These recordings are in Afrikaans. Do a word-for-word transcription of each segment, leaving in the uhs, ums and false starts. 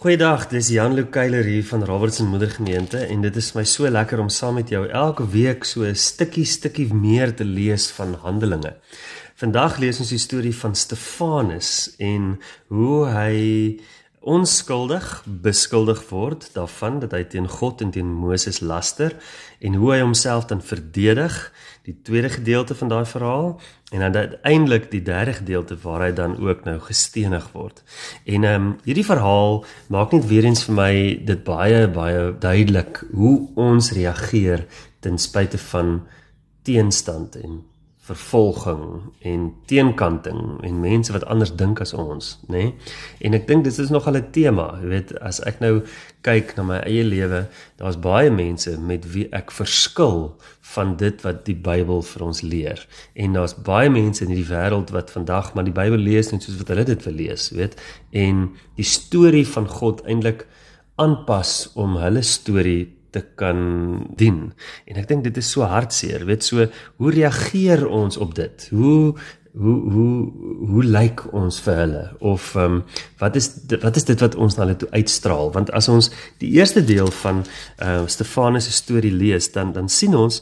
Goeiedag, dis Jan-Luc Keiler hier van Robertson Moedergemeente en dit is my so lekker om saam met jou elke week so 'n stukkie stukkie meer te lees van Handelinge. Vandag lees ons die storie van Stefanus en hoe hy onskuldig beskuldig word daarvan dat hy teen God en teen Moses laster en hoe hy homself dan verdedig, die tweede gedeelte van daai verhaal, en dan uiteindelik die derde gedeelte waar hy dan ook nou gestenig word. En um, hierdie verhaal maak net weer eens vir my dit baie, baie duidelik hoe ons reageer ten spyte van teenstand en vervolging en teenkanting en mense wat anders dink as ons, né? Nee? En ek dink dit is nogal 'n tema, jy weet, as ek nou kyk na my eie lewe, daar's baie mense met wie ek verskil van dit wat die Bybel vir ons leer. En daar's baie mense in die wêreld wat vandag maar die Bybel lees net soos wat hulle dit wil lees, weet? En die storie van God eintlik aanpas om hulle storie te kan dien. En ek dink dit is so hartseer, weet, so, hoe reageer ons op dit? Hoe, hoe, hoe, hoe lyk ons vir hulle? Of, um, wat is, wat is dit wat ons na hulle toe uitstraal? Want as ons die eerste deel van uh, Stefanus' storie lees, dan, dan sien ons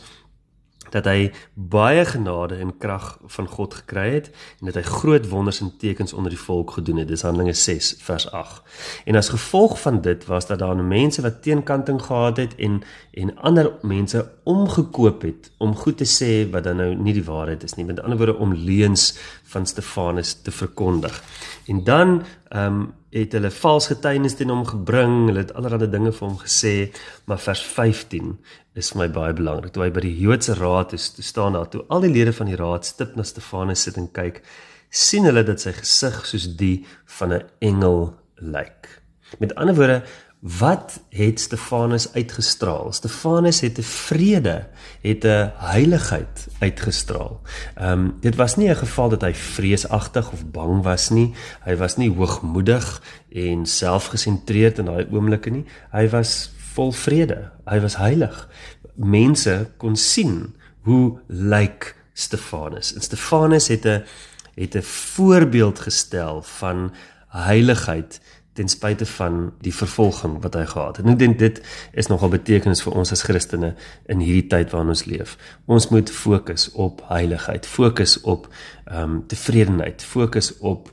dat hy baie genade en krag van God gekry het, en dat hy groot wonders en tekens onder die volk gedoen het. Dis Handelinge ses vers agt. En as gevolg van dit was dat daar mense wat teenkanting gehad het, en, en ander mense omgekoop het, om goed te sê wat dan nou nie die waarheid is nie, met ander woorde om leuns van Stefanus te verkondig. En dan um, het hulle vals getuienis teen hom gebring, hulle het allerlei dinge vir hom gesê, maar vers vyftien is vir my baie belangrik. Toe hy by die Joodse raad is, toe staan daar, toe al die lede van die raad stip na Stefanus sit en kyk, sien hulle dat sy gesig soos die van 'n engel lyk. Met ander woorde, wat het Stefanus uitgestraal? Stefanus het 'n vrede, het 'n heiligheid uitgestraal. Um, dit was nie 'n geval dat hy vreesagtig of bang was nie, hy was nie hoogmoedig en selfgesentreerd in daai oomblikke nie, hy was vol vrede, hy was heilig. Mense kon sien hoe lyk Stefanus. En Stefanus het 'n het 'n voorbeeld gestel van heiligheid ten spyte van die vervolging wat hy gehad het. En ek dink dit is nogal betekenis vir ons as Christene in hierdie tyd waarin ons leef. Ons moet fokus op heiligheid, fokus op um, tevredenheid, fokus op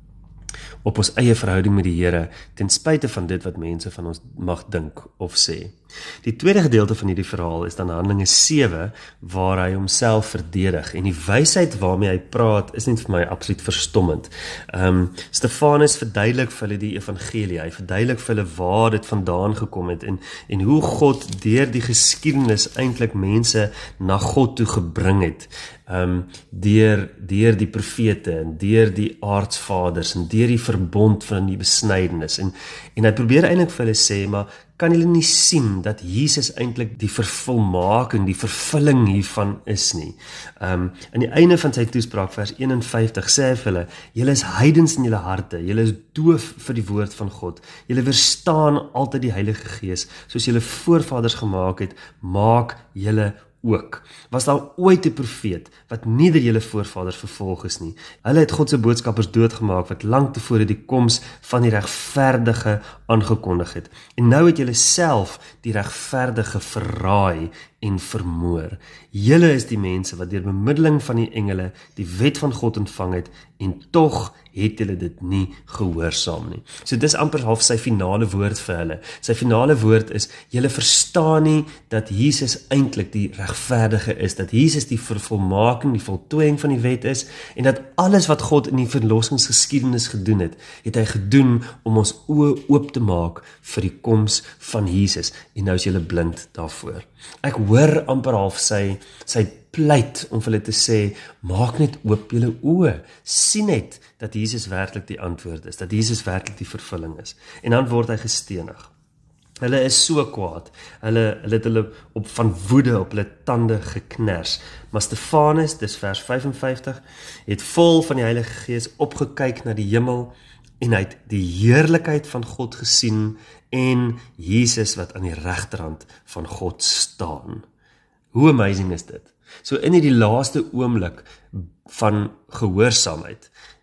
op ons eie verhouding met die Here, ten spyte van dit wat mense van ons mag dink of sê. Die tweede gedeelte van hierdie verhaal is dan Handelinge sewe, waar hy homself verdedig, en die wysheid waarmee hy praat, is net vir my absoluut verstommend. Um, Stefanus verduidelik vir hulle die evangelie, hy verduidelik vir hulle waar dit vandaan gekom het, en, en hoe God deur die geskiedenis eintlik mense na God toe gebring het, um, deur, deur die profete, en deur die aartsvaders, en deur die verbond van die besnydenis, en, en hy probeer eintlik vir hulle sê, maar kan julle nie sien dat Jesus eintlik die vervolmaking, die vervulling hiervan is nie. Um, aan die einde van sy toespraak, vers eenenvyftig, sê hy vir hulle, julle is heidens in julle harte, julle is doof vir die woord van God, julle weerstaan altyd die Heilige Gees, soos julle voorvaders gemaak het, maak julle ook. Was daar ooit 'n profeet wat nie deur julle voorvaders vervolg is nie? Hulle het God se boodskappers doodgemaak wat lank tevore die koms van die regverdige aangekondig het. En nou het julle self die regverdige verraai en vermoor. Julle is die mense wat deur bemiddeling van die engele die wet van God ontvang het, en tog het hulle dit nie gehoorsaam nie. So dis amper half sy finale woord vir hulle. Sy finale woord is, julle verstaan nie dat Jesus eintlik die regverdige is, dat Jesus die vervolmaking, die voltooiing van die wet is, en dat alles wat God in die verlossingsgeskiedenis gedoen het, het hy gedoen om ons oë oop te maak vir die koms van Jesus, en nou is julle blind daarvoor. Ek hoor amper half sy, sy pleit om vir hulle te sê, maak net oop julle oë, sien net dat Jesus werklik die antwoord is, dat Jesus werklik die vervulling is. En dan word hy gestenig. Hulle is so kwaad, hulle, hulle het hulle op, van woede op hulle tande gekners. Maar Stefanus, dis vers vyfenvyftig, het vol van die Heilige Gees opgekyk na die hemel, en hy het die heerlikheid van God gesien, en Jesus wat aan die regterhand van God staan. Hoe amazing is dit? So in die laaste oomblik van gehoorsaamheid,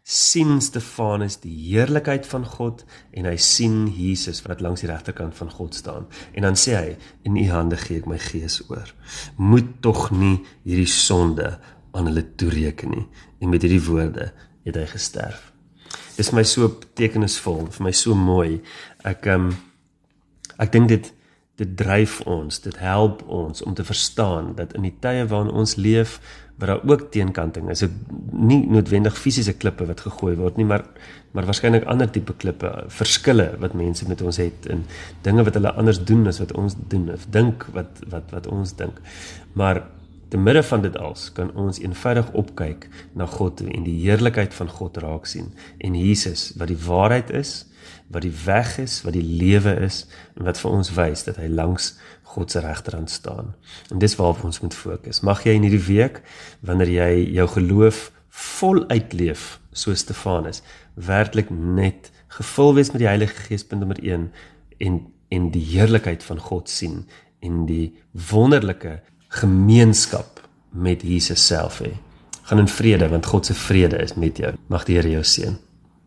sien Stefanus die heerlikheid van God en hy sien Jesus wat langs die regterkant van God staan. En dan sê hy, in u hande gee ek my gees oor. Moet tog nie hierdie sonde aan hulle toereken nie. En met hierdie woorde het hy gesterf. Dis vir my so betekenisvol, vir my so mooi. Ek, um, ek dink dit, dit dryf ons, dit help ons om te verstaan dat in die tye waarin ons leef, waar daar ook teenkanting is, nie noodwendig fisiese klippe wat gegooi word nie, maar, maar waarskynlik ander tipe klippe, verskille wat mense met ons het, en dinge wat hulle anders doen as wat ons doen, of dink wat, wat, wat ons dink. Maar te midde van dit als, kan ons eenvoudig opkyk na God toe, en die heerlikheid van God raak sien, en Jesus, wat die waarheid is, wat die weg is, wat die lewe is, en wat vir ons wys dat hy langs God se regterhand staan. En dis waarop ons moet fokus. Mag jy in hierdie week, wanneer jy jou geloof voluit leef, soos Stefanus, werklik net gevul wees met die Heilige Gees, punt nommer een, en, en die heerlikheid van God sien, en die wonderlike gemeenskap met Jesus self hê. Gaan in vrede, want God se vrede is met jou. Mag die Here jou seën.